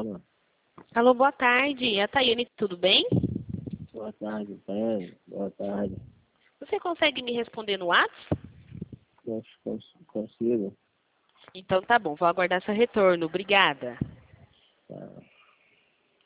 fala. Alô, boa tarde. A Tayane, tudo bem? Boa tarde, Tânia. Boa tarde. Você consegue me responder no WhatsApp? Consigo. Então tá bom, vou aguardar seu retorno. Obrigada.